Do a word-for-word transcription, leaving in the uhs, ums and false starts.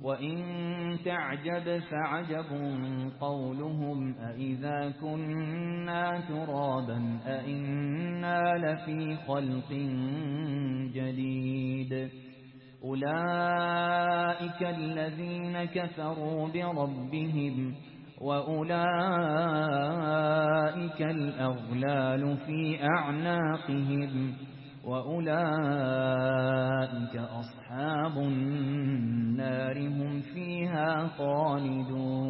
وإن تعجب فعجب قولهم أإذا كنا ترابا أإنا لفي خلق جديد أولئك الذين كفروا بربهم وأولئك الأغلال في أعناقهم وأولئك أصحاب النار هم فيها خالدون